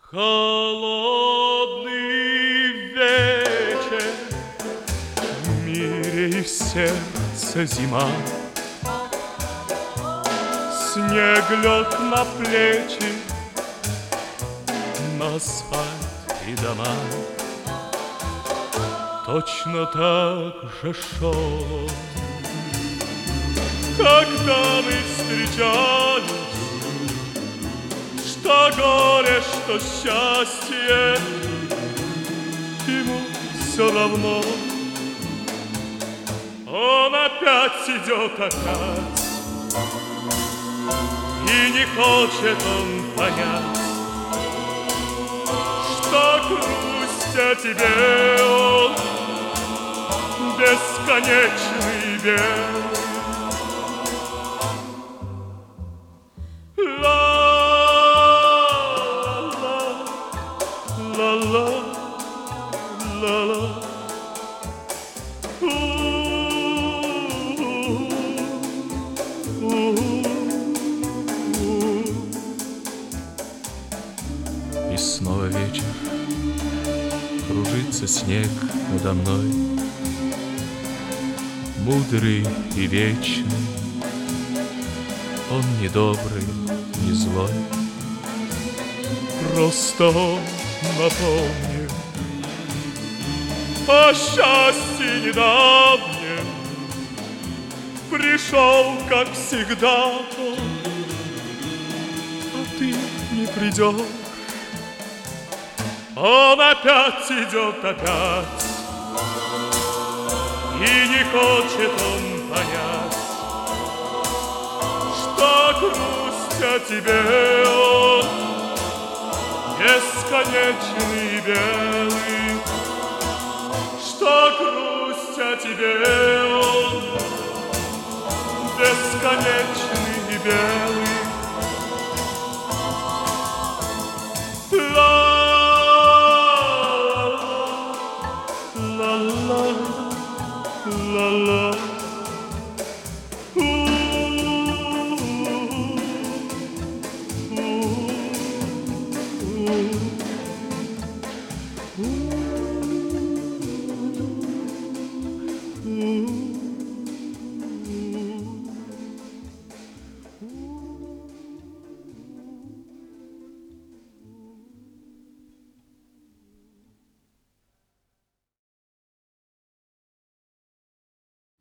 Холодный вечер, в мире и в сердце зима. Снег лег на плечи, на асфальт и дома. Точно так же шел, когда мы встречались. Что горе, что счастье, ему все равно. Он опять идет опять, и не хочет он понять, что грусть о тебе он бесконечный белый. Ла-ла-ла-ла. И снова вечер, кружится снег надо мной, мудрый и вечный. Он не добрый, не злой, просто он напомнил о счастье недавнем. Пришел, как всегда, он, а ты не придешь. Он опять идет опять, и не хочет он понять, что грусть о тебе он бесконечный белый, что грусть о тебе он бесконечный белый.